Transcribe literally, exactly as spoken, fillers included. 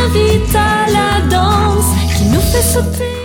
invite à la danse, qui nous fait sauter.